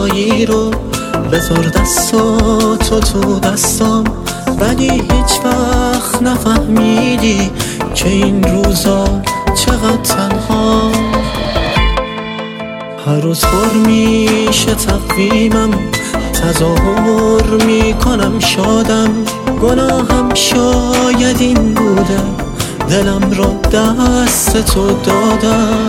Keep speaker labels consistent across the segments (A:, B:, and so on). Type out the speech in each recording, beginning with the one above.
A: جدایی رو بذار دستاتو تو دستام، ولی هیچ وقت نفهمیدی که این روزا چقدر تنها. هر روز پر میشه تقویمم، تظاهر میکنم شادم، گناهم شاید این بوده دلم رو دست تو دادم.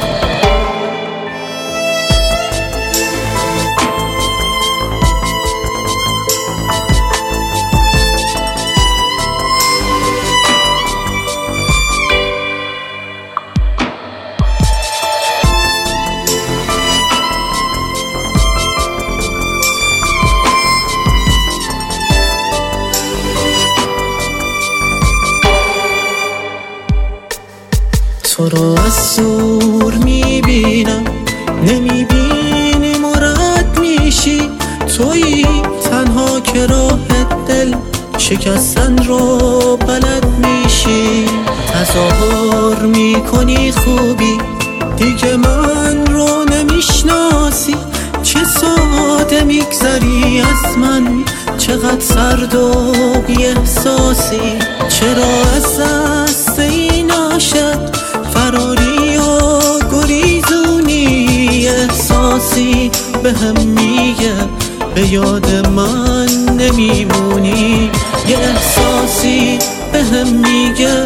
A: تو رو از دور میبینم، نمیبینی مرد میشی، تویی تنها که راه دل شکستن رو بلد میشی. تظاهر میکنی خوبی، دیگه من رو نمیشناسی، چه ساده میگذری از من، چقدر سرد و بی احساسی. چرا از دست این عاشق فراری و گریزونی؟ احساسی بهم میگه به یاد من نمیمونی، یه احساسی بهم میگه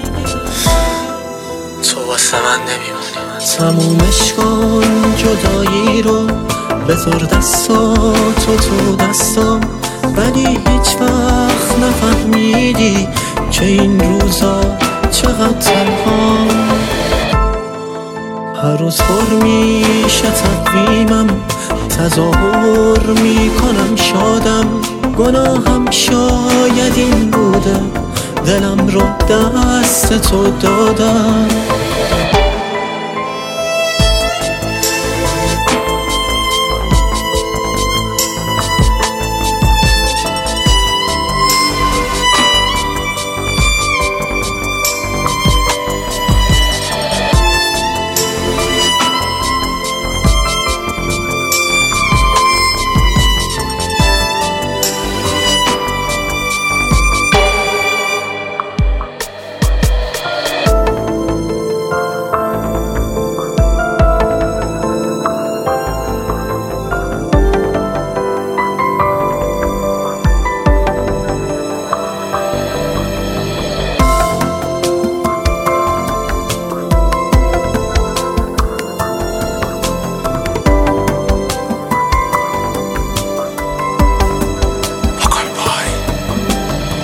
A: تو واسه من نمیمونی. تمومش کن جدایی رو، بذار دستاتو تو دستام، ولی هیچ وقت نفهمیدی که این روزا چقدر تنها. هر روز پر میشه تقویمم، تظاهر میکنم شادم، گناهم شاید این بوده دلم رو دست تو دادم.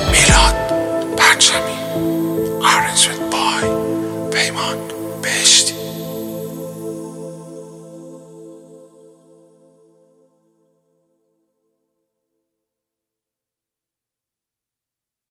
B: Arrangement by پیمان بهشتی.